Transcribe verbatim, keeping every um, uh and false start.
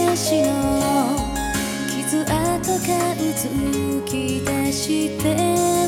足の傷跡がうずき出して